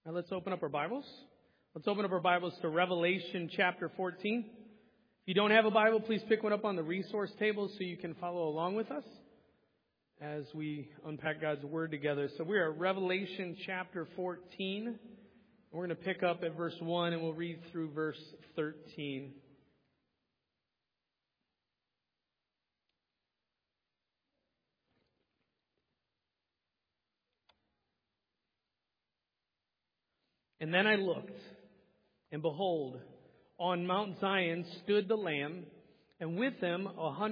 Now let's open up our Bibles. Let's open up our Bibles to Revelation chapter 14. If you don't have a Bible, please pick one up on the resource table so you can follow along with us as we unpack God's Word together. So we are at Revelation chapter 14. We're going to pick up at verse 1 and we'll read through verse 13. And then I looked, and behold, on Mount Zion stood the Lamb, and with him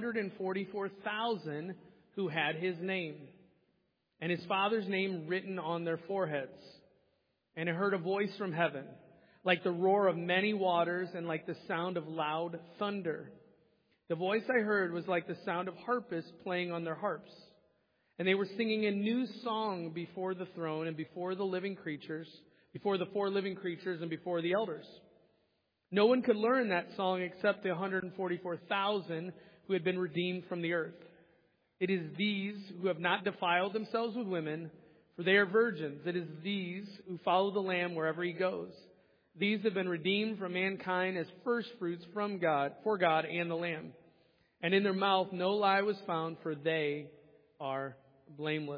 144,000 who had his name, and his Father's name written on their foreheads. And I heard a voice from heaven, like the roar of many waters, and like the sound of loud thunder. The voice I heard was like the sound of harpists playing on their harps. And they were singing a new song before the throne and before the living creatures, before the four living creatures and before the elders. No one could learn that song except the 144,000 who had been redeemed from the earth. It is these who have not defiled themselves with women, for they are virgins. It is these who follow the Lamb wherever he goes. These have been redeemed from mankind as firstfruits from God, for God and the Lamb. And in their mouth no lie was found, for they are blameless.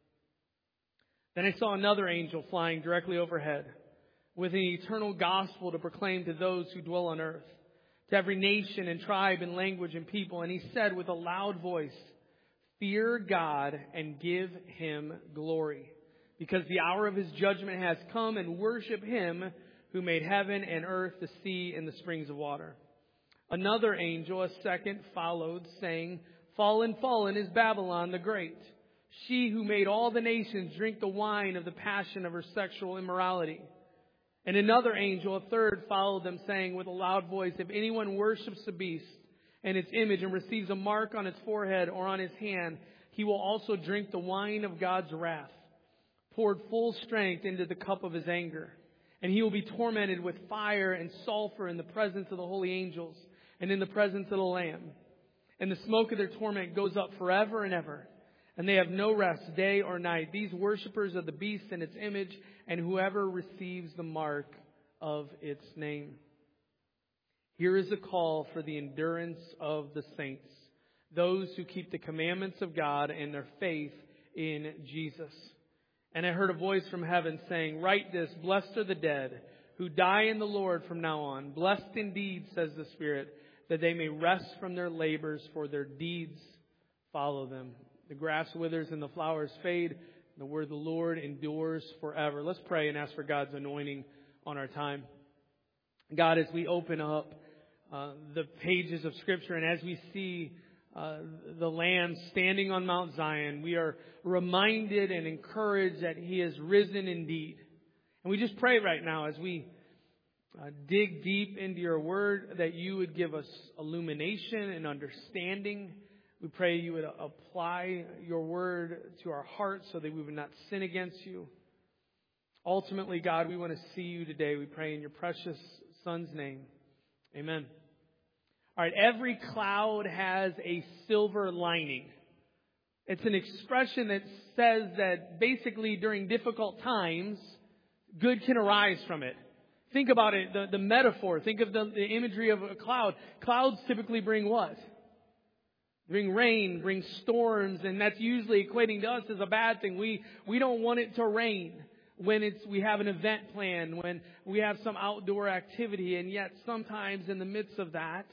Then I saw another angel flying directly overhead, with an eternal gospel to proclaim to those who dwell on earth, to every nation and tribe and language and people. And he said with a loud voice, "Fear God and give him glory, because the hour of his judgment has come, and worship him who made heaven and earth, the sea, and the springs of water." Another angel, a second, followed, saying, "Fallen, fallen is Babylon the Great, she who made all the nations drink the wine of the passion of her sexual immorality." And another angel, a third, followed them, saying with a loud voice, "If anyone worships the beast and its image and receives a mark on its forehead or on his hand, he will also drink the wine of God's wrath, poured full strength into the cup of his anger. And he will be tormented with fire and sulfur in the presence of the holy angels and in the presence of the Lamb. And the smoke of their torment goes up forever and ever. And they have no rest day or night, these worshippers of the beast and its image, and whoever receives the mark of its name." Here is a call for the endurance of the saints, those who keep the commandments of God and their faith in Jesus. And I heard a voice from heaven saying, "Write this, blessed are the dead who die in the Lord from now on. Blessed indeed, says the Spirit, that they may rest from their labors, for their deeds follow them. The grass withers and the flowers fade. The word of the Lord endures forever." Let's pray and ask for God's anointing on our time. God, as we open up the pages of Scripture and as we see the Lamb standing on Mount Zion, we are reminded and encouraged that he has risen indeed. And we just pray right now as we dig deep into your word that you would give us illumination and understanding. We pray you would apply your word to our hearts so that we would not sin against you. Ultimately, God, we want to see you today. We pray in your precious Son's name. Amen. All right, every cloud has a silver lining. It's an expression that says that basically during difficult times, good can arise from it. Think about it, the metaphor. Think of the imagery of a cloud. Clouds typically bring what? Bring rain, bring storms, and that's usually equating to us as a bad thing. We don't want it to rain when we have an event planned, when we have some outdoor activity, and yet sometimes in the midst of that,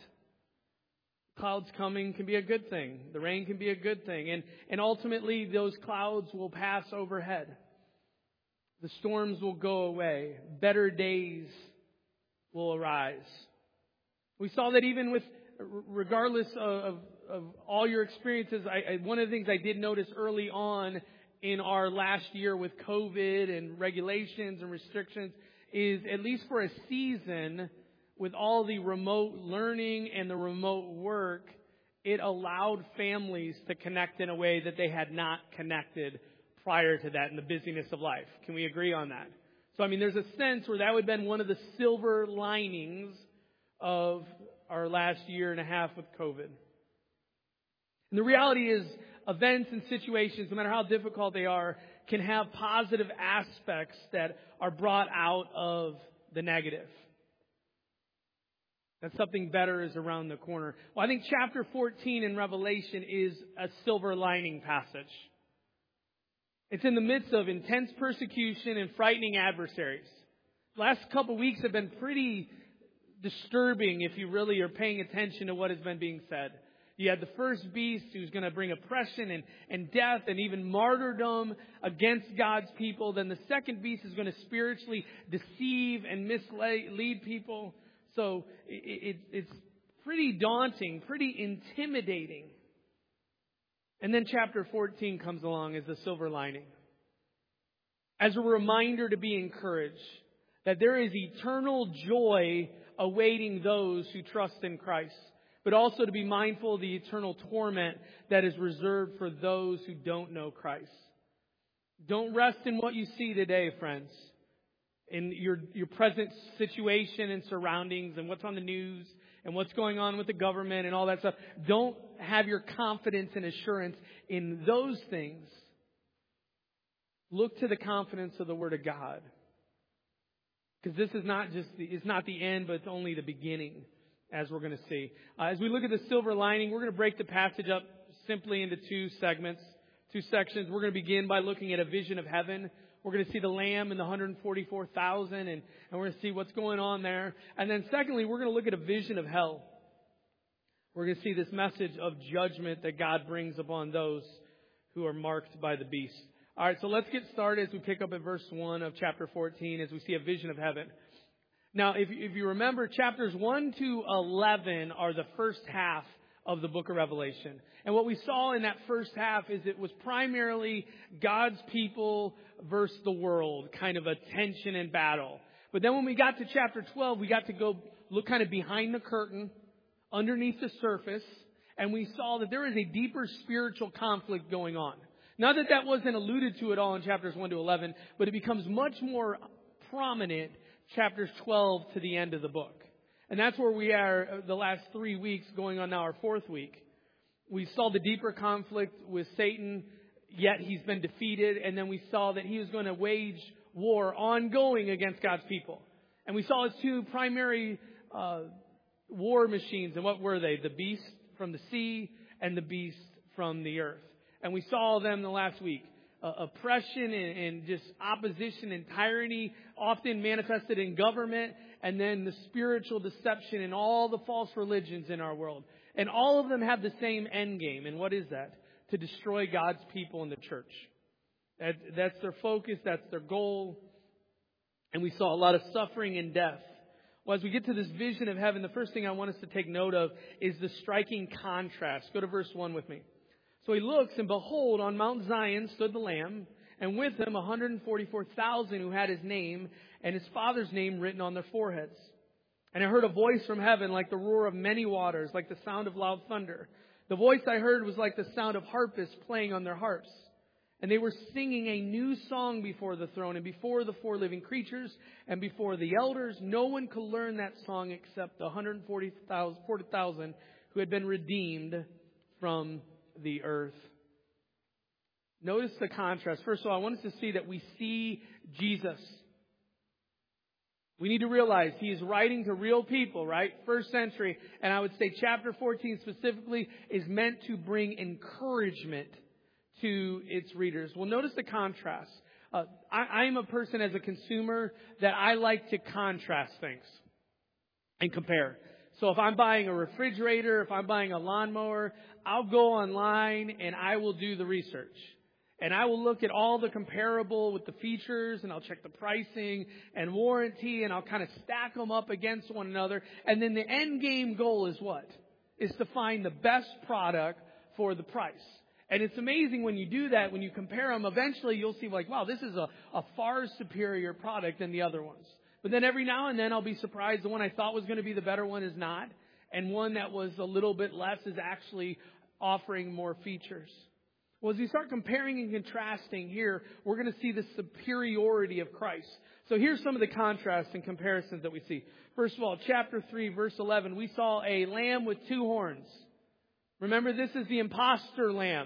clouds coming can be a good thing. The rain can be a good thing. And ultimately, those clouds will pass overhead. The storms will go away. Better days will arise. We saw that even regardless of all your experiences, one of the things I did notice early on in our last year with COVID and regulations and restrictions is, at least for a season, with all the remote learning and the remote work, it allowed families to connect in a way that they had not connected prior to that in the busyness of life. Can we agree on that? So, there's a sense where that would have been one of the silver linings of our last year and a half with COVID. And the reality is, events and situations, no matter how difficult they are, can have positive aspects that are brought out of the negative. That something better is around the corner. Well, I think chapter 14 in Revelation is a silver lining passage. It's in the midst of intense persecution and frightening adversaries. The last couple of weeks have been pretty disturbing if you really are paying attention to what has been being said. You had the first beast who's going to bring oppression and death and even martyrdom against God's people. Then the second beast is going to spiritually deceive and mislead people. So it's pretty daunting, pretty intimidating. And then chapter 14 comes along as the silver lining. As a reminder to be encouraged that there is eternal joy awaiting those who trust in Christ. But also to be mindful of the eternal torment that is reserved for those who don't know Christ. Don't rest in what you see today, friends. In your present situation and surroundings and what's on the news and what's going on with the government and all that stuff. Don't have your confidence and assurance in those things. Look to the confidence of the Word of God. Because this is it's not the end, but it's only the beginning, as we're going to see. As we look at the silver lining, we're going to break the passage up simply into two segments, two sections. We're going to begin by looking at a vision of heaven. We're going to see the Lamb and the 144,000, and we're going to see what's going on there. And then secondly, we're going to look at a vision of hell. We're going to see this message of judgment that God brings upon those who are marked by the beast. All right, so let's get started as we pick up at verse 1 of chapter 14 as we see a vision of heaven. Now, if you remember, chapters 1 to 11 are the first half of the book of Revelation. And what we saw in that first half is it was primarily God's people versus the world, kind of a tension and battle. But then when we got to chapter 12, we got to go look kind of behind the curtain, underneath the surface, and we saw that there is a deeper spiritual conflict going on. Not that that wasn't alluded to at all in chapters 1 to 11, but it becomes much more prominent chapters 12 to the end of the book. And that's where we are the last 3 weeks, going on now our fourth week. We saw the deeper conflict with Satan, yet he's been defeated. And then we saw that he was going to wage war ongoing against God's people. And we saw his two primary war machines. And what were they? The beast from the sea and the beast from the earth. And we saw them the last week. Oppression and just opposition and tyranny, often manifested in government, and then the spiritual deception in all the false religions in our world. And all of them have the same end game. And what is that? To destroy God's people in the church. That's their focus. That's their goal. And we saw a lot of suffering and death. Well, as we get to this vision of heaven, the first thing I want us to take note of is the striking contrast. Go to verse 1 with me. So he looks, and behold, on Mount Zion stood the Lamb, and with him 144,000 who had his name and his Father's name written on their foreheads. And I heard a voice from heaven like the roar of many waters, like the sound of loud thunder. The voice I heard was like the sound of harpists playing on their harps. And they were singing a new song before the throne and before the four living creatures and before the elders. No one could learn that song except the 140,000 who had been redeemed from the earth. Notice the contrast. First of all, I want us to see that we see Jesus. We need to realize he is writing to real people, right? First century. And I would say chapter 14 specifically is meant to bring encouragement to its readers. Well, notice the contrast. I'm a person as a consumer that I like to contrast things and compare. So if I'm buying a refrigerator, if I'm buying a lawnmower, I'll go online and I will do the research. And I will look at all the comparable with the features, and I'll check the pricing and warranty, and I'll kind of stack them up against one another. And then the end game goal is what? Is to find the best product for the price. And it's amazing when you do that, when you compare them, eventually you'll see like, wow, this is a far superior product than the other ones. But then every now and then I'll be surprised the one I thought was going to be the better one is not. And one that was a little bit less is actually offering more features. Well, as we start comparing and contrasting here, we're going to see the superiority of Christ. So here's some of the contrasts and comparisons that we see. First of all, chapter 3, verse 11, we saw a lamb with two horns. Remember, this is the imposter lamb.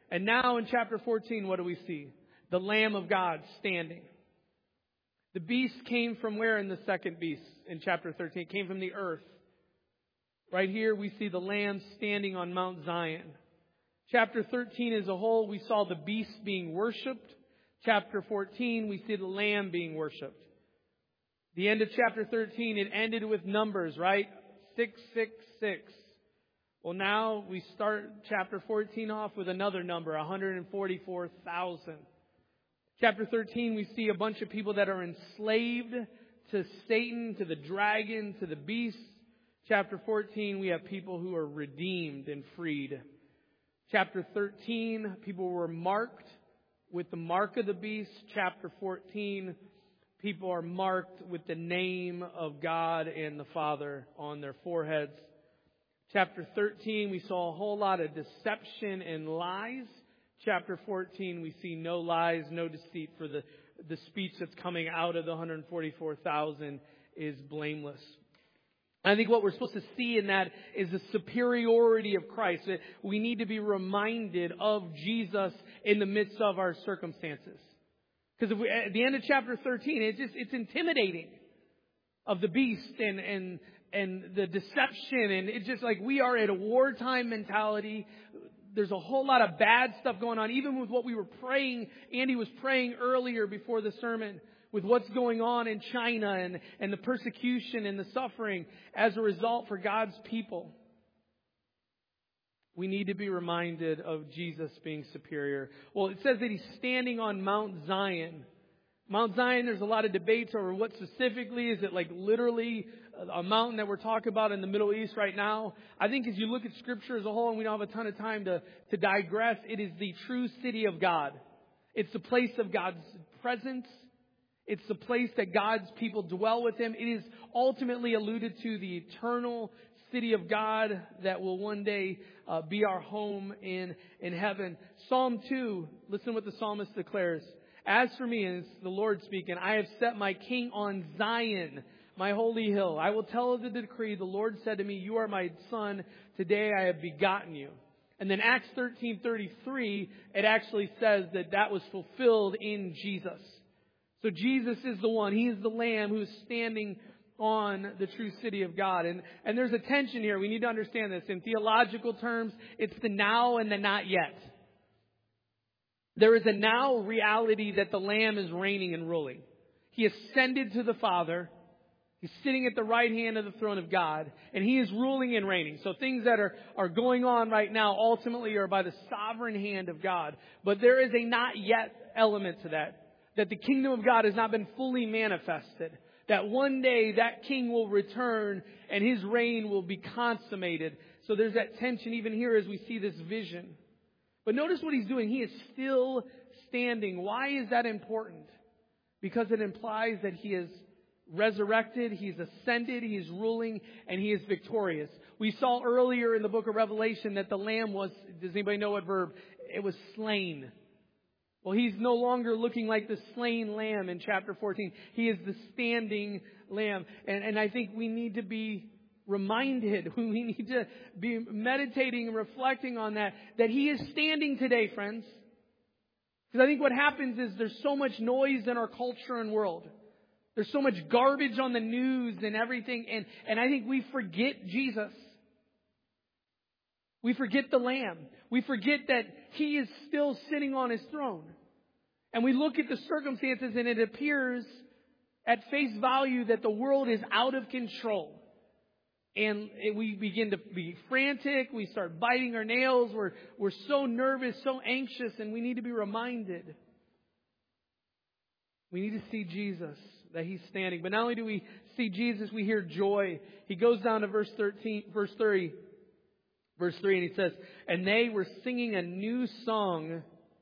And now in chapter 14, what do we see? The Lamb of God standing. The beast came from where in the second beast in chapter 13? It came from the earth. Right here we see the Lamb standing on Mount Zion. Chapter 13 as a whole, we saw the beast being worshipped. Chapter 14, we see the Lamb being worshipped. The end of chapter 13, it ended with numbers, right? 666. Well, now we start chapter 14 off with another number, 144,000. Chapter 13, we see a bunch of people that are enslaved to Satan, to the dragon, to the beast. Chapter 14, we have people who are redeemed and freed. Chapter 13, people were marked with the mark of the beast. Chapter 14, people are marked with the name of God and the Father on their foreheads. Chapter 13, we saw a whole lot of deception and lies. Chapter 14, we see no lies, no deceit, for the speech that's coming out of the 144,000 is blameless. I think what we're supposed to see in that is the superiority of Christ. That we need to be reminded of Jesus in the midst of our circumstances. Because at the end of chapter 13, it's intimidating of the beast and the deception. And it's just like we are at a wartime mentality. There's a whole lot of bad stuff going on. Even with what we were praying, Andy was praying earlier before the sermon, with what's going on in China and the persecution and the suffering as a result for God's people. We need to be reminded of Jesus being superior. Well, it says that He's standing on Mount Zion. Mount Zion, there's a lot of debates over what specifically. Is it like literally a mountain that we're talking about in the Middle East right now? I think as you look at Scripture as a whole, and we don't have a ton of time to digress, it is the true city of God. It's the place of God's presence. It's the place that God's people dwell with Him. It is ultimately alluded to the eternal city of God that will one day be our home in heaven. Psalm 2, listen to what the psalmist declares. As for me, and it's the Lord speaking, I have set my king on Zion, my holy hill. I will tell of the decree. The Lord said to me, you are my son. Today I have begotten you. And then Acts 13:33, it actually says that was fulfilled in Jesus. So Jesus is the one. He is the Lamb who is standing on the true city of God. And there's a tension here. We need to understand this. In theological terms, it's the now and the not yet. There is a now reality that the Lamb is reigning and ruling. He ascended to the Father. He's sitting at the right hand of the throne of God. And He is ruling and reigning. So things that are going on right now ultimately are by the sovereign hand of God. But there is a not yet element to that. That the kingdom of God has not been fully manifested. That one day that king will return and His reign will be consummated. So there's that tension even here as we see this vision. But notice what He's doing. He is still standing. Why is that important? Because it implies that He is resurrected, He's ascended, He's ruling, and He is victorious. We saw earlier in the book of Revelation that the Lamb was, does anybody know what verb? It was slain. Well, He's no longer looking like the slain lamb in chapter 14. He is the standing Lamb. And I think we need to be reminded, we need to be meditating and reflecting on that He is standing today, friends. Because I think what happens is there's so much noise in our culture and world. There's so much garbage on the news and everything. And I think we forget Jesus. We forget the Lamb. We forget that He is still sitting on His throne. And we look at the circumstances and it appears at face value that the world is out of control. And we begin to be frantic. We start biting our nails. We're so nervous, so anxious, and we need to be reminded. We need to see Jesus, that He's standing. But not only do we see Jesus, we hear joy. He goes down to verse 3, and he says, and they were singing a new song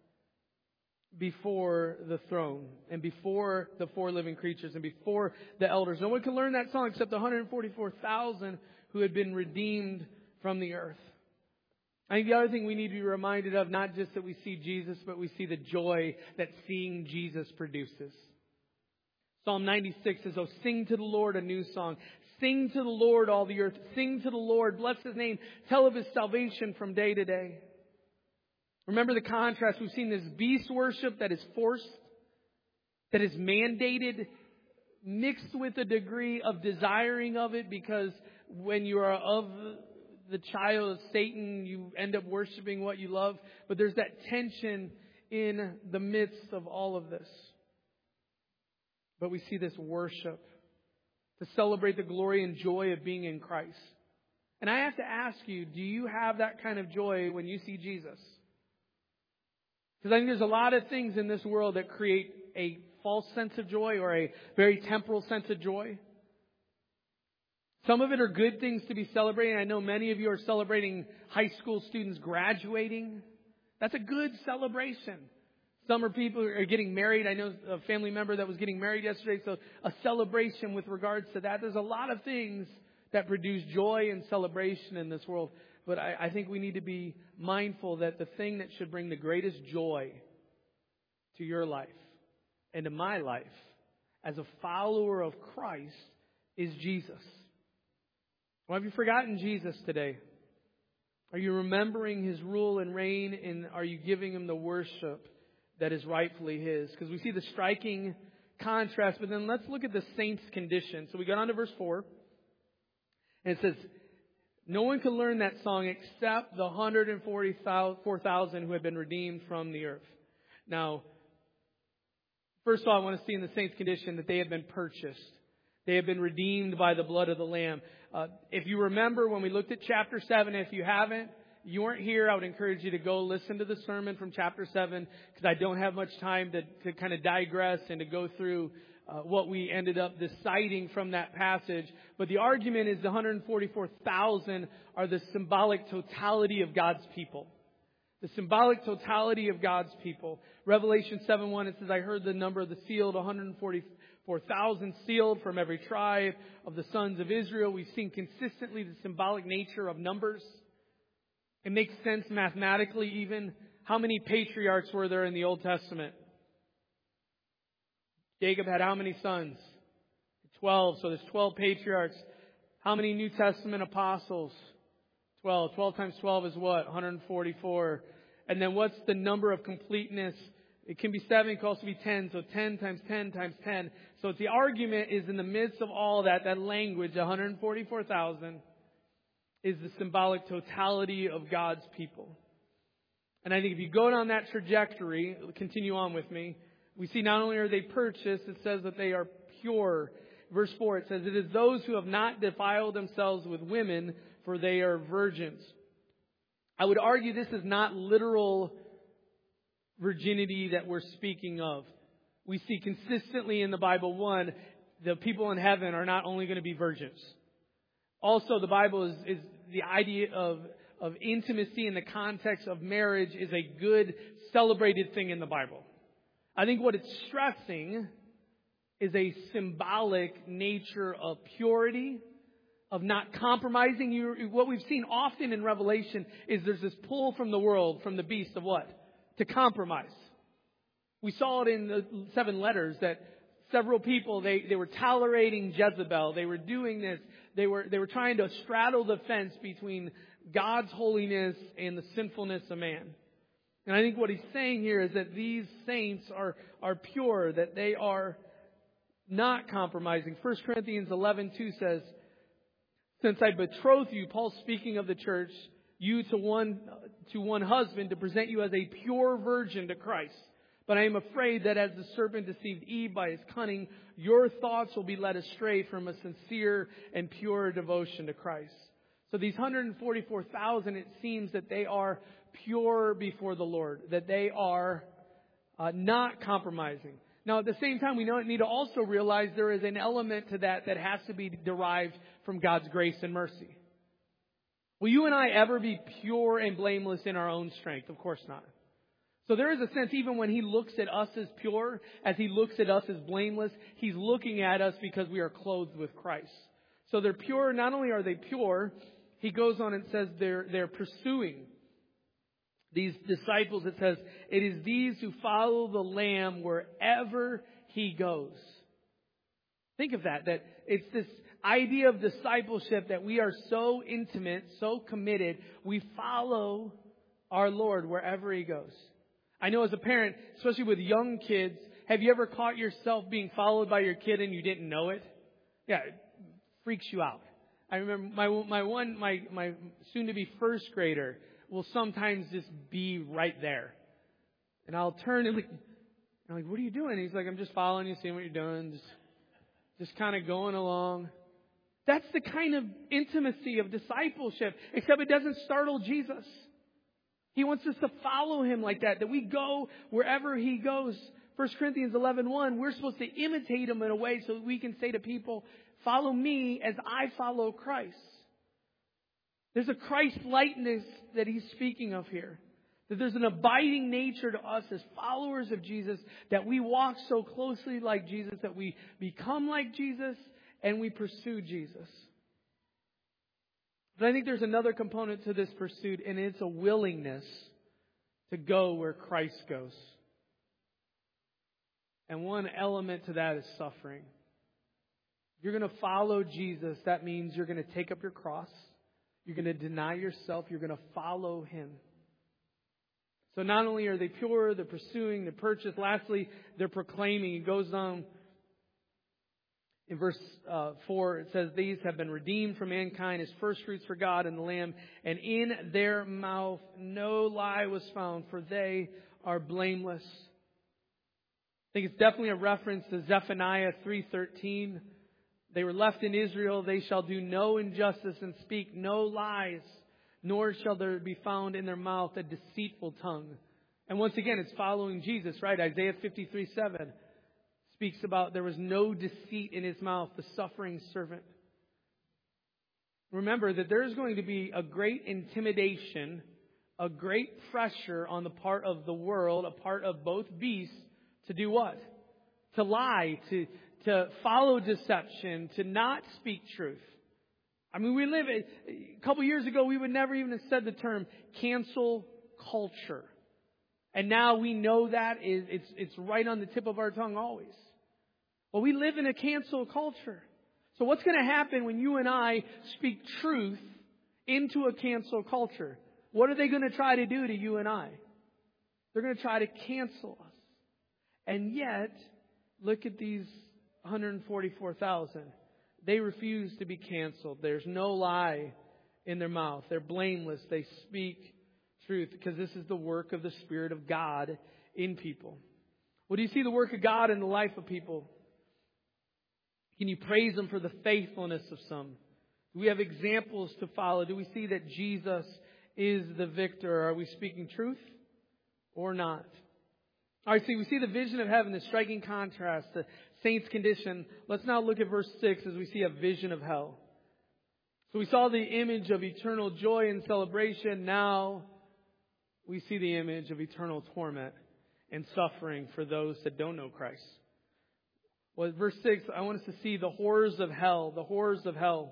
before the throne and before the four living creatures and before the elders. No one can learn that song except the 144,000 who had been redeemed from the earth. I think the other thing we need to be reminded of, not just that we see Jesus, but we see the joy that seeing Jesus produces. Psalm 96 says, oh, sing to the Lord a new song. Sing to the Lord, all the earth. Sing to the Lord. Bless His name. Tell of His salvation from day to day. Remember the contrast. We've seen this beast worship that is forced, that is mandated, mixed with a degree of desiring of it, because when you are of the child of Satan, you end up worshiping what you love. But there's that tension in the midst of all of this. But we see this worship to celebrate the glory and joy of being in Christ. And I have to ask you, do you have that kind of joy when you see Jesus? Because I think there's a lot of things in this world that create a false sense of joy or a very temporal sense of joy. Some of it are good things to be celebrating. I know many of you are celebrating high school students graduating. That's a good celebration. Some people are getting married. I know a family member that was getting married yesterday, so a celebration with regards to that. There's a lot of things that produce joy and celebration in this world. But I think we need to be mindful that the thing that should bring the greatest joy to your life and to my life as a follower of Christ is Jesus. Well, have you forgotten Jesus today? Are you remembering His rule and reign, and are you giving Him the worship that is rightfully His? Because we see the striking contrast. But then let's look at the saints' condition. So we got on to verse 4. And it says, no one can learn that song except the 144,000 who have been redeemed from the earth. Now, first of all, I want to see in the saints' condition that they have been purchased. They have been redeemed by the blood of the Lamb. If you remember when we looked at chapter 7, if you haven't, you weren't here, I would encourage you to go listen to the sermon from chapter 7, because I don't have much time to kind of digress and to go through what we ended up deciding from that passage. But the argument is the 144,000 are the symbolic totality of God's people. The symbolic totality of God's people. Revelation 7:1, it says, I heard the number of the sealed, 144,000 sealed from every tribe of the sons of Israel. We've seen consistently the symbolic nature of numbers. It makes sense mathematically even. How many patriarchs were there in the Old Testament? Jacob had how many sons? 12. So there's 12 patriarchs. How many New Testament apostles? 12. 12 times 12 is what? 144. And then what's the number of completeness? It can be 7, it can also be 10. So 10 times 10 times 10. So it's the argument is in the midst of all that language, 144,000 is the symbolic totality of God's people. And I think if you go down that trajectory, continue on with me, we see not only are they purchased, it says that they are pure. Verse 4, it says, it is those who have not defiled themselves with women, for they are virgins. I would argue this is not literal virginity that we're speaking of. We see consistently in the Bible, one, the people in heaven are not only going to be virgins. Also, the Bible is the idea of intimacy in the context of marriage is a good, celebrated thing in the Bible. I think what it's stressing is a symbolic nature of purity, of not compromising. What we've seen often in Revelation is there's this pull from the world, from the beast of what? To compromise. We saw it in the 7 letters that several people, they were tolerating Jezebel. They were doing this. They were trying to straddle the fence between God's holiness and the sinfulness of man. And I think what he's saying here is that these saints are pure, that they are not compromising. 1 Corinthians 11:2 says, since I betroth you, Paul's speaking of the church, you to one husband to present you as a pure virgin to Christ. But I am afraid that as the serpent deceived Eve by his cunning, your thoughts will be led astray from a sincere and pure devotion to Christ. So these 144,000, it seems that they are pure before the Lord, that they are not compromising. Now, at the same time, we need to also realize there is an element to that has to be derived from God's grace and mercy. Will you and I ever be pure and blameless in our own strength? Of course not. So there is a sense, even when He looks at us as pure, as He looks at us as blameless, He's looking at us because we are clothed with Christ. So they're pure. Not only are they pure, he goes on and says they're pursuing these disciples. It says, it is these who follow the Lamb wherever He goes. Think of that it's this idea of discipleship that we are so intimate, so committed, we follow our Lord wherever He goes. I know as a parent, especially with young kids, have you ever caught yourself being followed by your kid and you didn't know it? Yeah, it freaks you out. I remember my soon-to-be first grader will sometimes just be right there. And I'll turn and I'm like, what are you doing? He's like, I'm just following you, seeing what you're doing, just kind of going along. That's the kind of intimacy of discipleship, except it doesn't startle Jesus. He wants us to follow Him like that we go wherever He goes. 1 Corinthians 11:1, we're supposed to imitate Him in a way so that we can say to people, follow me as I follow Christ. There's a Christ-likeness that He's speaking of here. That there's an abiding nature to us as followers of Jesus, that we walk so closely like Jesus, that we become like Jesus, and we pursue Jesus. But I think there's another component to this pursuit, and it's a willingness to go where Christ goes. And one element to that is suffering. If you're going to follow Jesus, that means you're going to take up your cross. You're going to deny yourself. You're going to follow Him. So not only are they pure, they're pursuing, they're purchased. Lastly, they're proclaiming. It goes on in verse 4. It says, these have been redeemed from mankind as firstfruits for God and the Lamb. And in their mouth no lie was found, for they are blameless. I think it's definitely a reference to Zephaniah 3:13. They were left in Israel. They shall do no injustice and speak no lies, nor shall there be found in their mouth a deceitful tongue. And once again, it's following Jesus, right? Isaiah 53:7 speaks about there was no deceit in His mouth, the suffering servant. Remember that there's going to be a great intimidation, a great pressure on the part of the world, a part of both beasts, to do what? To lie, to follow deception, to not speak truth. I mean, a couple years ago, we would never even have said the term cancel culture. And now we know that it's right on the tip of our tongue always. Well, we live in a cancel culture. So what's going to happen when you and I speak truth into a cancel culture? What are they going to try to do to you and I? They're going to try to cancel us. And yet, look at these 144,000. They refuse to be canceled. There's no lie in their mouth. They're blameless. They speak truth because this is the work of the Spirit of God in people. Well, do you see the work of God in the life of people? Can you praise Him for the faithfulness of some? Do we have examples to follow? Do we see that Jesus is the victor? Are we speaking truth or not? All right, so we see the vision of heaven, the striking contrast, the saints' condition. Let's now look at verse 6 as we see a vision of hell. So we saw the image of eternal joy and celebration. Now we see the image of eternal torment and suffering for those that don't know Christ. Well, verse 6, I want us to see the horrors of hell, the horrors of hell.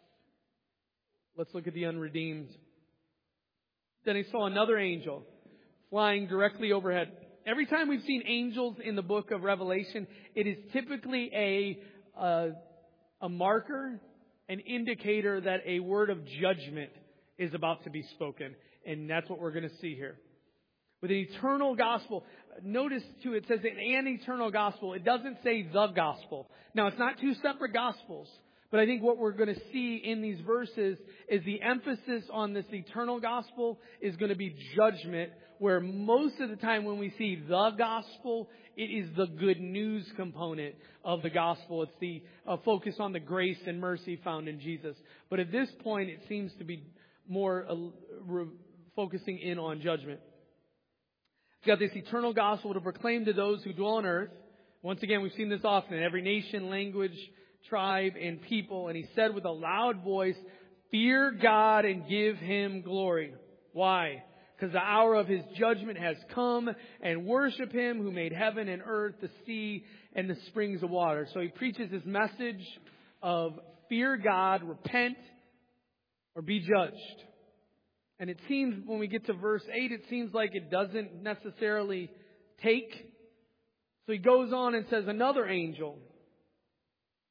Let's look at the unredeemed. Then I saw another angel flying directly overhead. Every time we've seen angels in the book of Revelation, it is typically a marker, an indicator that a word of judgment is about to be spoken. And that's what we're going to see here. With an eternal gospel, notice too, it says an eternal gospel. It doesn't say the gospel. Now, it's not two separate gospels. But I think what we're going to see in these verses is the emphasis on this eternal gospel is going to be judgment, where most of the time when we see the gospel, it is the good news component of the gospel. It's the focus on the grace and mercy found in Jesus. But at this point, it seems to be more focusing in on judgment. We've got this eternal gospel to proclaim to those who dwell on earth. Once again, we've seen this often in every nation, language, tribe, and people. And he said with a loud voice, fear God and give Him glory. Why? Because the hour of His judgment has come, and worship Him who made heaven and earth, the sea, and the springs of water. So he preaches this message of fear God, repent, or be judged. And it seems when we get to verse 8, it seems like it doesn't necessarily take. So he goes on and says, another angel,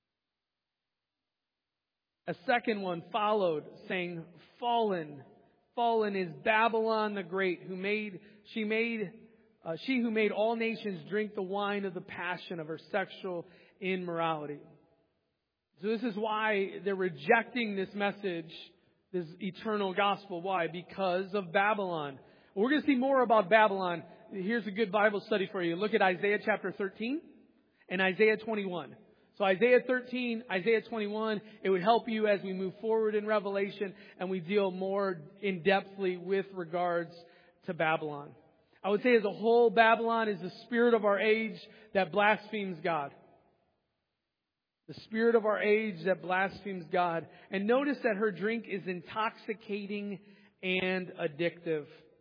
a second one followed, saying, fallen, fallen is Babylon the Great, she who made all nations drink the wine of the passion of her sexual immorality. So this is why they're rejecting this message, this eternal gospel. Why? Because of Babylon. We're going to see more about Babylon. Here's a good Bible study for you. Look at Isaiah chapter 13 and Isaiah 21. So Isaiah 13, Isaiah 21, it would help you as we move forward in Revelation and we deal more in-depthly with regards to Babylon. I would say as a whole, Babylon is the spirit of our age that blasphemes God. The spirit of our age that blasphemes God. And notice that her drink is intoxicating and addictive.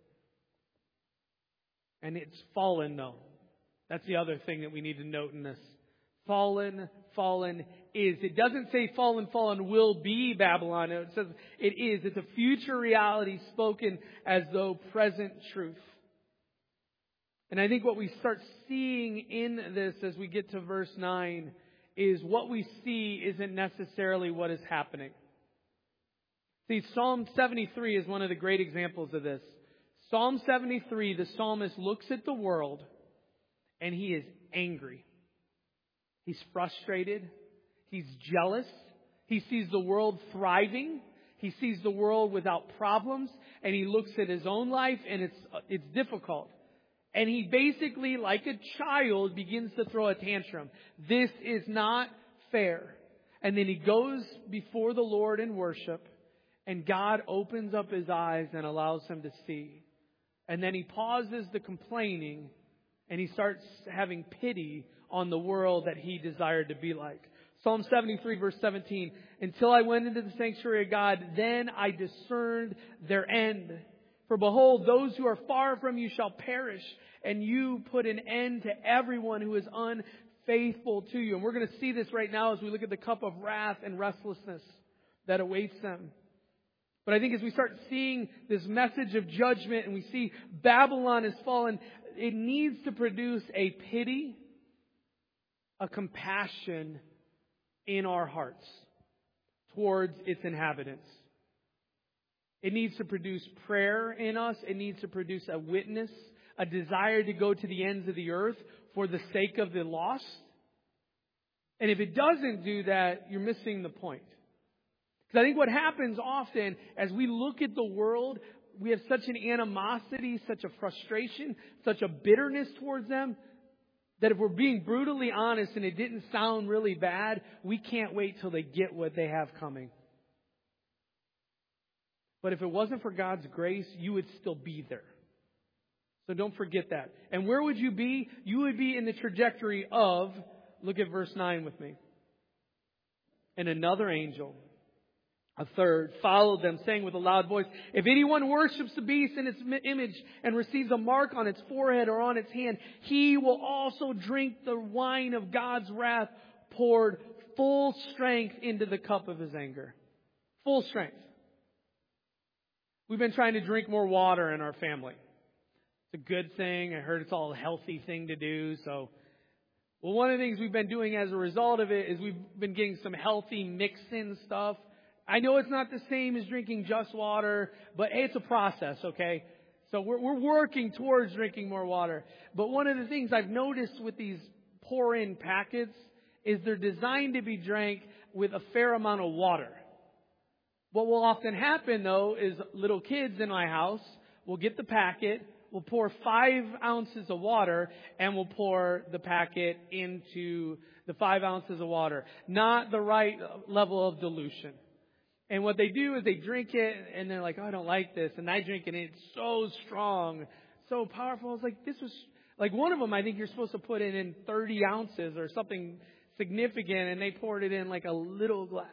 And it's fallen though. That's the other thing that we need to note in this. Fallen is. It doesn't say fallen will be Babylon. It says it is. It's a future reality spoken as though present truth. And I think what we start seeing in this as we get to verse 9 is what we see isn't necessarily what is happening. See, Psalm 73 is one of the great examples of this. Psalm 73, the psalmist looks at the world and he is angry. He's frustrated. He's jealous. He sees the world thriving. He sees the world without problems. And he looks at his own life and it's difficult. And he basically, like a child, begins to throw a tantrum. This is not fair. And then he goes before the Lord in worship. And God opens up his eyes and allows him to see. And then he pauses the complaining. And he starts having pity on the world that he desired to be like. Psalm 73 verse 17. Until I went into the sanctuary of God, then I discerned their end. For behold, those who are far from you shall perish, and you put an end to everyone who is unfaithful to you. And we're going to see this right now as we look at the cup of wrath and restlessness that awaits them. But I think as we start seeing this message of judgment and we see Babylon has fallen, it needs to produce a pity, a compassion in our hearts towards its inhabitants. It needs to produce prayer in us. It needs to produce a witness, a desire to go to the ends of the earth for the sake of the lost. And if it doesn't do that, you're missing the point. Because I think what happens often as we look at the world, we have such an animosity, such a frustration, such a bitterness towards them, that if we're being brutally honest and it didn't sound really bad, we can't wait till they get what they have coming. But if it wasn't for God's grace, you would still be there. So don't forget that. And where would you be? You would be in the trajectory of, look at verse 9 with me. And another angel, a third, followed them, saying with a loud voice, if anyone worships the beast in its image and receives a mark on its forehead or on its hand, he will also drink the wine of God's wrath, poured full strength into the cup of his anger. Full strength. We've been trying to drink more water in our family. It's a good thing. I heard it's all a healthy thing to do. So, well, one of the things we've been doing as a result of it is we've been getting some healthy mix-in stuff. I know it's not the same as drinking just water, but hey, it's a process, okay? So we're working towards drinking more water. But one of the things I've noticed with these pour-in packets is they're designed to be drank with a fair amount of water. What will often happen, though, is little kids in my house will get the packet, will pour 5 ounces of water, and will pour the packet into the 5 ounces of water. Not the right level of dilution. And what they do is they drink it, and they're like, oh, I don't like this. And I drink it, and it's so strong, so powerful. I was like, this was... Like one of them, I think you're supposed to put it in 30 ounces or something significant, and they poured it in like a little glass.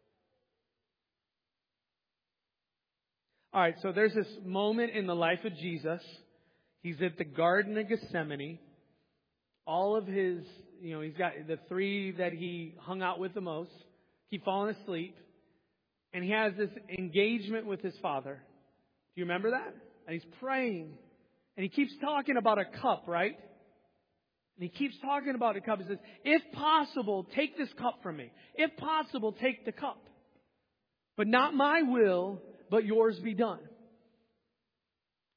All right, so there's this moment in the life of Jesus. He's at the Garden of Gethsemane. All of his, he's got the 3 that he hung out with the most. Keep falling asleep. And he has this engagement with his Father. Do you remember that? And he's praying. And he keeps talking about a cup, right? And he keeps talking about a cup. He says, if possible, take this cup from me. If possible, take the cup. But not my will, but yours be done.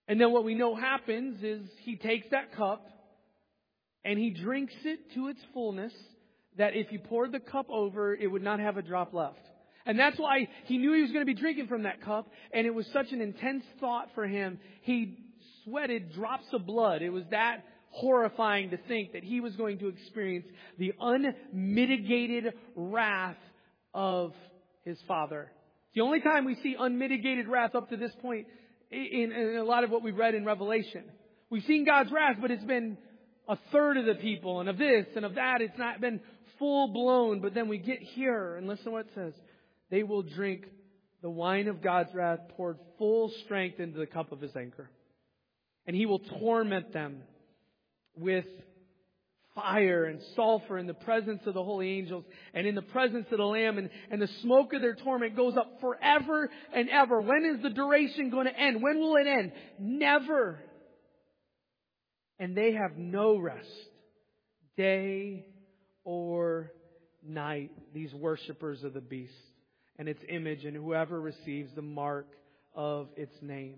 And then what we know happens is he takes that cup and he drinks it to its fullness, that if you poured the cup over, it would not have a drop left. And that's why he knew he was going to be drinking from that cup, and it was such an intense thought for him. He sweated drops of blood. It was that horrifying to think that he was going to experience the unmitigated wrath of his Father. The only time we see unmitigated wrath up to this point in a lot of what we've read in Revelation. We've seen God's wrath, but it's been a third of the people, and of this and of that. It's not been full blown. But then we get here, and listen to what it says. They will drink the wine of God's wrath poured full strength into the cup of His anger. And He will torment them with fire and sulfur in the presence of the holy angels and in the presence of the Lamb. And the smoke of their torment goes up forever and ever. When is the duration going to end? When will it end? Never. And they have no rest, day or night, these worshipers of the beast and its image, and whoever receives the mark of its name.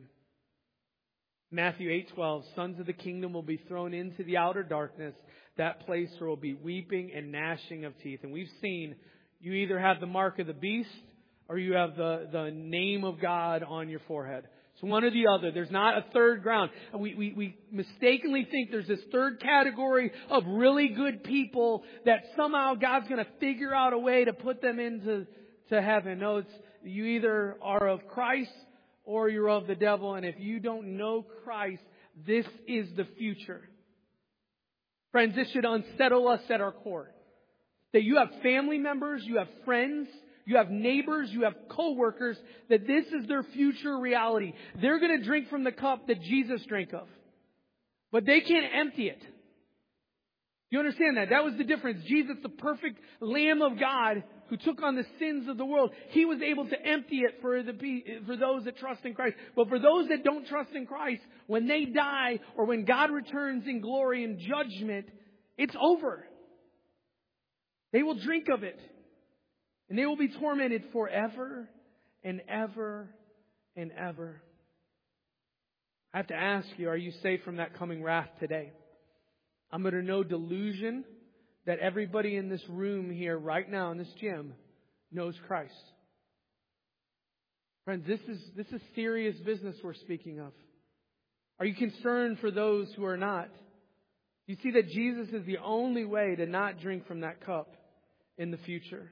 Matthew 8:12, sons of the kingdom will be thrown into the outer darkness. That place there will be weeping and gnashing of teeth. And we've seen you either have the mark of the beast or you have the name of God on your forehead. It's one or the other. There's not a third ground. We mistakenly think there's this third category of really good people that somehow God's going to figure out a way to put them into heaven. No, it's you either are of Christ or you're of the devil. And if you don't know Christ, this is the future. Friends, this should unsettle us at our core. That you have family members, you have friends, you have neighbors, you have co-workers, that this is their future reality. They're going to drink from the cup that Jesus drank of. But they can't empty it. You understand that? That was the difference. Jesus, the perfect Lamb of God who took on the sins of the world, He was able to empty it for those that trust in Christ. But for those that don't trust in Christ, when they die or when God returns in glory and judgment, it's over. They will drink of it. And they will be tormented forever and ever and ever. I have to ask you, are you safe from that coming wrath today? I'm under no delusion that everybody in this room here right now in this gym knows Christ. Friends, this is serious business we're speaking of. Are you concerned for those who are not? You see that Jesus is the only way to not drink from that cup in the future.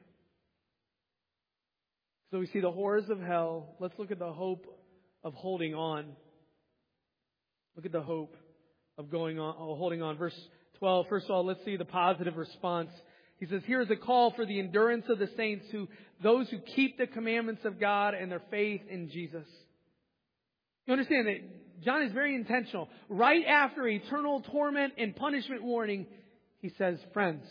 So we see the horrors of hell. Let's look at the hope of holding on. Look at the hope of holding on. Verse 12. First of all, let's see the positive response. He says, here is a call for the endurance of the saints, those who keep the commandments of God and their faith in Jesus. You understand that John is very intentional. Right after eternal torment and punishment warning, he says, friends,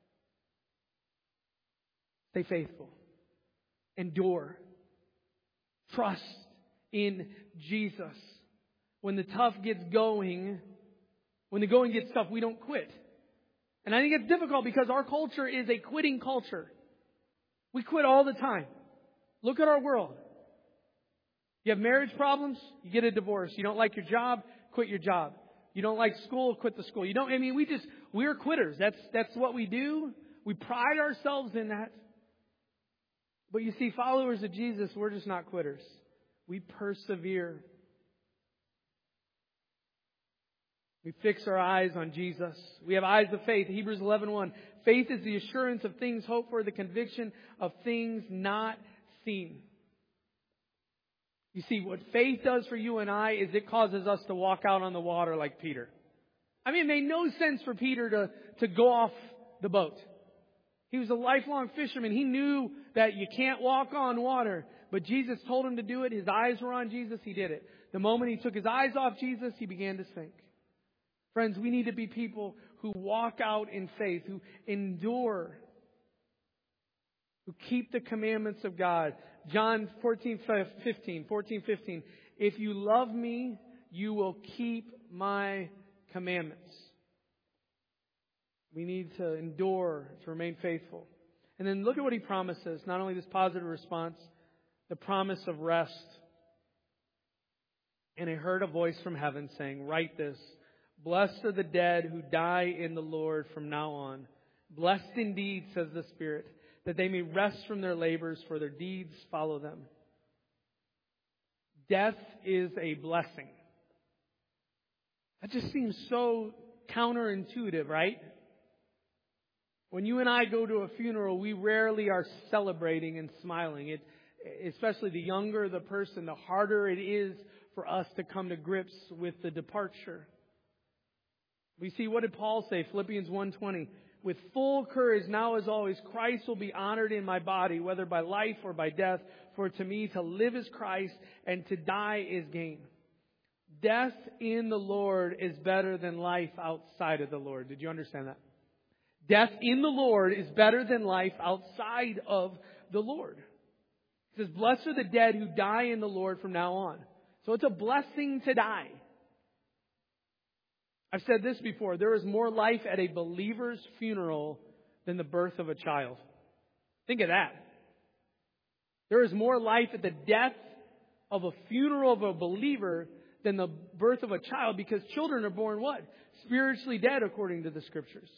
stay faithful. Endure. Trust in Jesus. When the tough gets going, when the going gets tough, we don't quit. And I think it's difficult because our culture is a quitting culture. We quit all the time. Look at our world. You have marriage problems, you get a divorce. You don't like your job, quit your job. You don't like school, quit the school. We're quitters. That's what we do. We pride ourselves in that. But you see, followers of Jesus, we're just not quitters. We persevere. We fix our eyes on Jesus. We have eyes of faith. Hebrews 11:1. Faith is the assurance of things hoped for, the conviction of things not seen. You see, what faith does for you and I is it causes us to walk out on the water like Peter. I mean, it made no sense for Peter to go off the boat. He was a lifelong fisherman. He knew that you can't walk on water. But Jesus told him to do it. His eyes were on Jesus. He did it. The moment he took his eyes off Jesus, he began to sink. Friends, we need to be people who walk out in faith, who endure, who keep the commandments of God. John 14:15. If you love me, you will keep my commandments. We need to endure, to remain faithful. And then look at what he promises. Not only this positive response, the promise of rest. And I heard a voice from heaven saying, "Write this, blessed are the dead who die in the Lord from now on. Blessed indeed, says the Spirit, that they may rest from their labors, for their deeds follow them." Death is a blessing. That just seems so counterintuitive, right? When you and I go to a funeral, we rarely are celebrating and smiling. Especially the younger the person, the harder it is for us to come to grips with the departure. We see, what did Paul say? Philippians 1:20. "With full courage, now as always, Christ will be honored in my body, whether by life or by death. For to me to live is Christ, and to die is gain." Death in the Lord is better than life outside of the Lord. Did you understand that? Death in the Lord is better than life outside of the Lord. It says, "Blessed are the dead who die in the Lord from now on." So it's a blessing to die. I've said this before. There is more life at a believer's funeral than the birth of a child. Think of that. There is more life at the death of a funeral of a believer than the birth of a child, because children are born what? Spiritually dead, according to the Scriptures.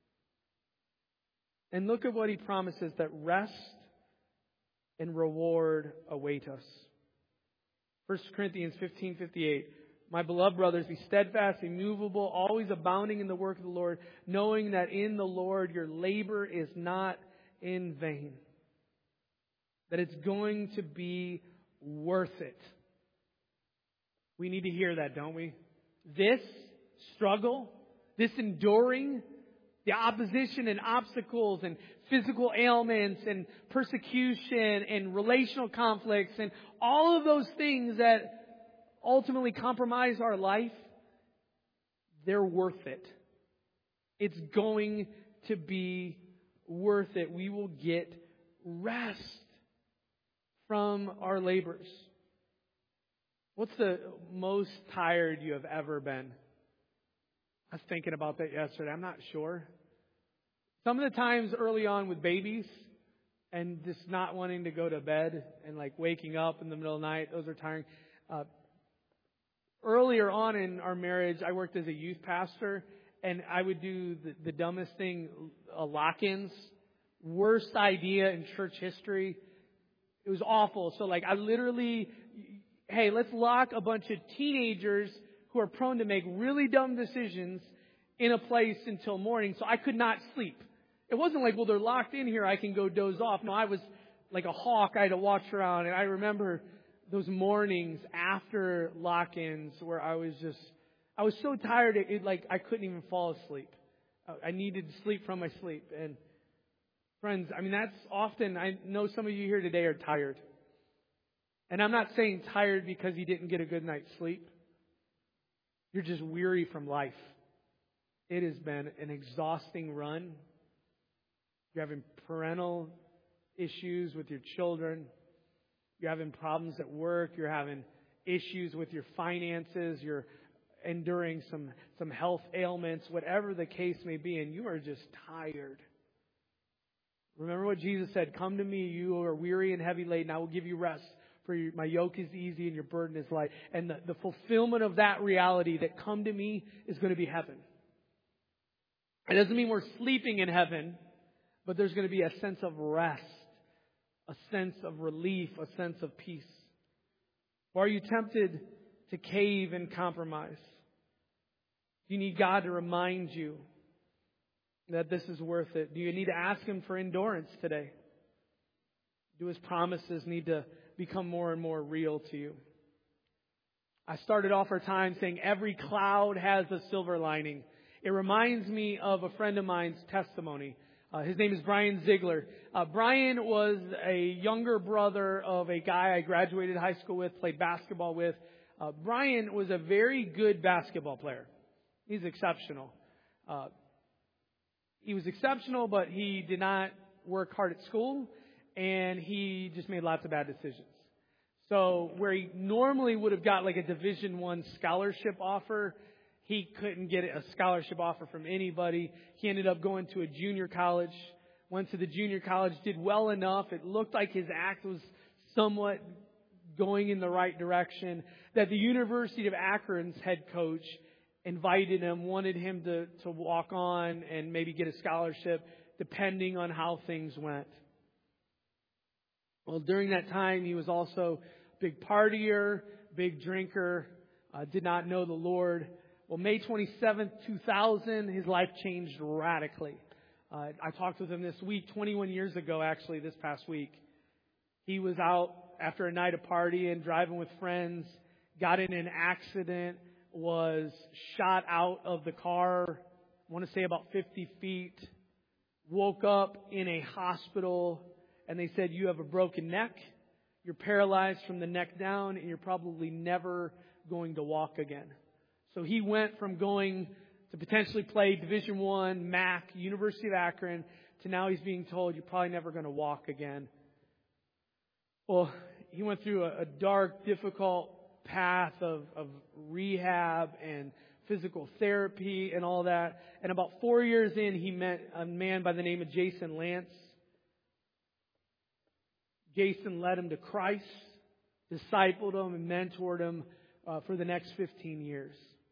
And look at what He promises, that rest and reward await us. 1 Corinthians 15:58. "My beloved brothers, be steadfast, immovable, always abounding in the work of the Lord, knowing that in the Lord your labor is not in vain." That it's going to be worth it. We need to hear that, don't we? This struggle, this enduring, the opposition and obstacles and physical ailments and persecution and relational conflicts and all of those things that ultimately compromise our life, they're worth it. It's going to be worth it. We will get rest from our labors. What's the most tired you have ever been? I was thinking about that yesterday. I'm not sure. Some of the times early on with babies and just not wanting to go to bed and like waking up in the middle of the night, those are tiring. Earlier on in our marriage, I worked as a youth pastor, and I would do the dumbest thing, lock-ins. Worst idea in church history. It was awful. So like I literally, hey, let's lock a bunch of teenagers who are prone to make really dumb decisions in a place until morning. So I could not sleep. It wasn't like, well, they're locked in here, I can go doze off. No, I was like a hawk. I had to watch around. And I remember those mornings after lock-ins where I was so tired, I couldn't even fall asleep. I needed sleep from my sleep. And friends, I mean, that's often, I know some of you here today are tired. And I'm not saying tired because you didn't get a good night's sleep. You're just weary from life. It has been an exhausting run. You're having parental issues with your children. You're having problems at work. You're having issues with your finances. You're enduring some health ailments, whatever the case may be, and you are just tired. Remember what Jesus said, "Come to me, you who are weary and heavy laden, I will give you rest. For my yoke is easy and your burden is light." And the fulfillment of that reality, that come to me, is going to be heaven. It doesn't mean we're sleeping in heaven, but there's going to be a sense of rest, a sense of relief, a sense of peace. Or are you tempted to cave and compromise? Do you need God to remind you that this is worth it? Do you need to ask Him for endurance today? Do His promises need to become more and more real to you? I started off our time saying every cloud has a silver lining. It reminds me of a friend of mine's testimony. His name is Brian Ziegler. Brian was a younger brother of a guy I graduated high school with, played basketball with. Brian was a very good basketball player. He's exceptional. He was exceptional, but he did not work hard at school, and he just made lots of bad decisions. So where he normally would have got like a Division I scholarship offer, he couldn't get a scholarship offer from anybody. He ended up going to a junior college, went to the junior college, did well enough. It looked like his act was somewhat going in the right direction, that the University of Akron's head coach invited him, wanted him to walk on and maybe get a scholarship depending on how things went. Well, during that time, he was also a big partier, big drinker, did not know the Lord. Well, May 27th, 2000, his life changed radically. I talked with him this week, 21 years ago, actually, this past week. He was out after a night of partying, driving with friends, got in an accident, was shot out of the car, I want to say about 50 feet, woke up in a hospital, and they said, you have a broken neck, you're paralyzed from the neck down, and you're probably never going to walk again. So he went from going to potentially play Division I, MAC, University of Akron, to now he's being told you're probably never going to walk again. Well, he went through a dark, difficult path of rehab and physical therapy and all that. And about 4 years in, he met a man by the name of Jason Lance. Jason led him to Christ, discipled him and mentored him for the next 15 years.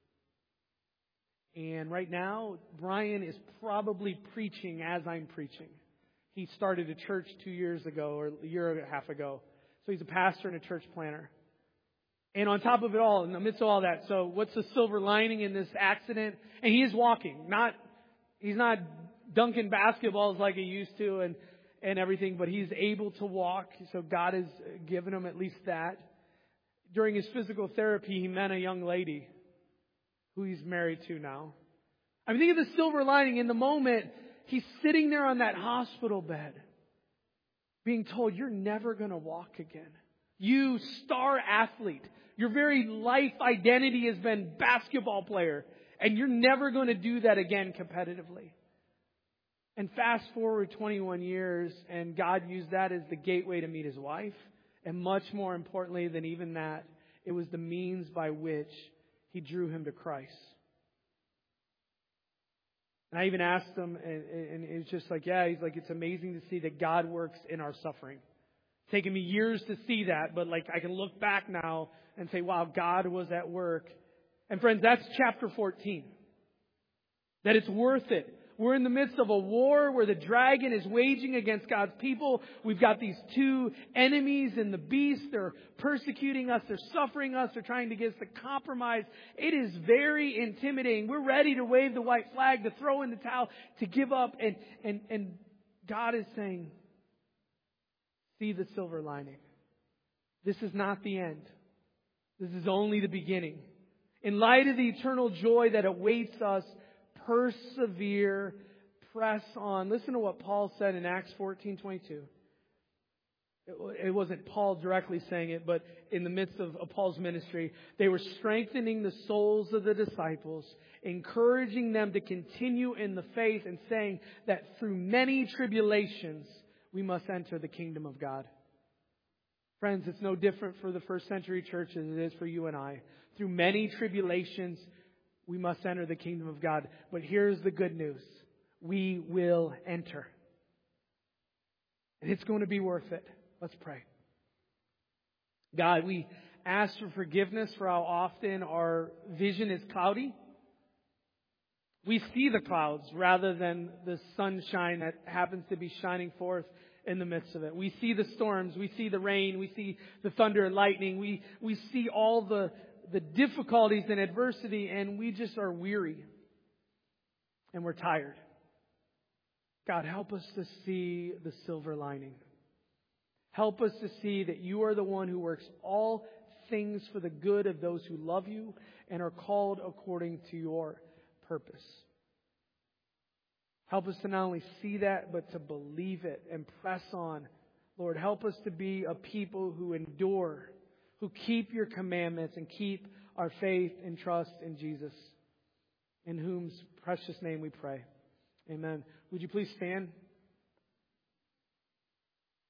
And right now, Brian is probably preaching as I'm preaching. He started a church 2 years ago, or a year and a half ago. So he's a pastor and a church planner. And on top of it all, in the midst of all that, so what's the silver lining in this accident? And he is walking. He's not dunking basketballs like he used to and everything, but he's able to walk. So God has given him at least that. During his physical therapy, he met a young lady who he's married to now. I mean, think of the silver lining. In the moment, he's sitting there on that hospital bed, being told, you're never going to walk again. You star athlete. Your very life identity has been basketball player. And you're never going to do that again competitively. And fast forward 21 years, and God used that as the gateway to meet his wife. And much more importantly than even that, it was the means by which he drew him to Christ. And I even asked him, and it was just like, yeah, he's like, it's amazing to see that God works in our suffering. It's taken me years to see that, but like I can look back now and say, wow, God was at work. And friends, that's chapter 14. That it's worth it. We're in the midst of a war where the dragon is waging against God's people. We've got these two enemies in the beast. They're persecuting us. They're suffering us. They're trying to get us to compromise. It is very intimidating. We're ready to wave the white flag, to throw in the towel, to give up. And God is saying, see the silver lining. This is not the end. This is only the beginning. In light of the eternal joy that awaits us, persevere, press on. Listen to what Paul said in Acts 14:22. It wasn't Paul directly saying it, but in the midst of Paul's ministry, they were strengthening the souls of the disciples, encouraging them to continue in the faith and saying that through many tribulations, we must enter the kingdom of God. Friends, it's no different for the first century church as it is for you and I. Through many tribulations, we must enter the kingdom of God. But here's the good news. We will enter. And it's going to be worth it. Let's pray. God, we ask for forgiveness for how often our vision is cloudy. We see the clouds rather than the sunshine that happens to be shining forth in the midst of it. We see the storms. We see the rain. We see the thunder and lightning. We see all the difficulties and adversity, and we just are weary. And we're tired. God, help us to see the silver lining. Help us to see that you are the one who works all things for the good of those who love you and are called according to your purpose. Help us to not only see that, but to believe it and press on. Lord, help us to be a people who endure, who keep your commandments and keep our faith and trust in Jesus, in whose precious name we pray. Amen. Would you please stand?